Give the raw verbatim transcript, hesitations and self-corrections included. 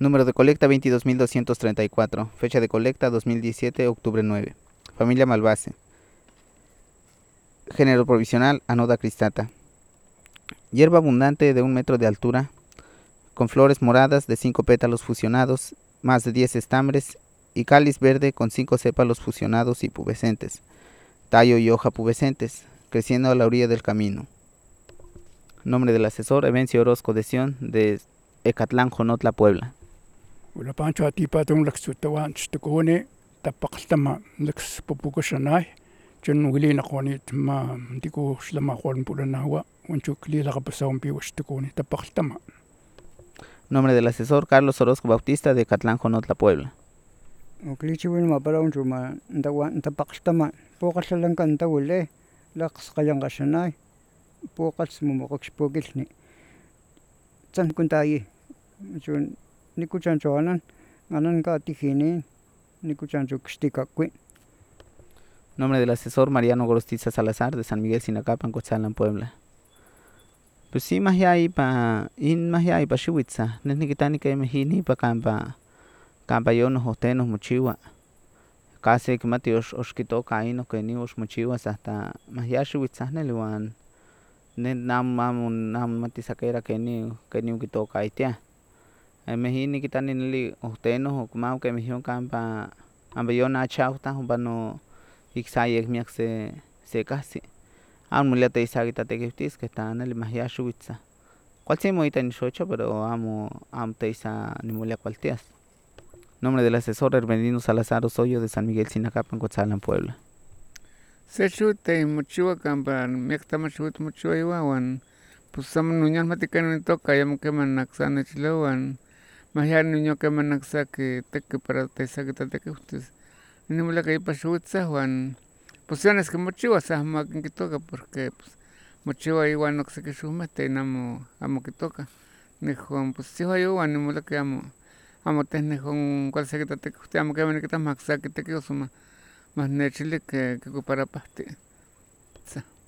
Número de colecta veintidós mil doscientos treinta y cuatro. Fecha de colecta dos mil diecisiete, octubre nueve. Familia Malvase. Género provisional Anoda cristata. Hierba abundante de un metro de altura, con flores moradas de cinco pétalos fusionados, más de diez estambres y cáliz verde con cinco sépalos fusionados y pubescentes. Tallo y hoja pubescentes, creciendo a la orilla del camino. Nombre del asesor, Evencio Orozco de Sion, de Ecatlán, Jonotla, Puebla. Wala pancho atipa tong laksutawan chtukone tapaqaltama laks popukushanay chun wili naqwani tma ndiko shlama khwan pulanawa wanchu kli laqapasawn pi washtukone tapaqaltama. Nombre del asesor, Carlos Orozco Bautista, de Ecatlán, Jonotla, Puebla. Oklichiwin maparawn chuma ndawa tapaqaltama poqallalankan tawile laqs qayanqashanay poqals mumuqakspokilni tsan kuntayi chun Nikuchanchoanan, ganan katijini, Nikuchanchokxtikakui. Nombre del asesor, Mariano Gorostiza Salazar, de San Miguel Sinacapan, Coetzalan, Puebla. Pues sí, más ya pa in más ya pa Shiwitza, Nesnikitani que me hini pa campa campa yo nos hostenos mochiwa. Casi que mati os os quitó caíno que ni os mochiwas hasta más ya Shiwitza neluan. Ne nam mam nam mati saquera que ni que ni quitó caitia. Mehini kita nili uhteno kumau ke mehion kampa ambayona chauta bano iksayek miak se se kasi an mulata isagita te giftis que está nali mahia shuitza cual se moita ni shocho pero amo am teisa ni mulia cualtias. Nombre del asesor Hermenino Salazar Osoyo, de San Miguel Sinacapan, Coetzalan, Puebla. Se chute muchiwa kampa miak tama chut muchiwa iwan pues sam nuñan matikan ni toka yam que manaxana chilawan mahya niño que manaxa que te que para te saque te que ustedes ni me la que pa shutza juan pues ya es que muchiwa sa ma que toca porque pues muchiwa igual no sé que shuma te namo amo que toca ni juan pues si yo wan ni me la que amo amo te ni juan cual se que te que usted amo que ven que ta maxa que te que suma más ne chile que que para paste sa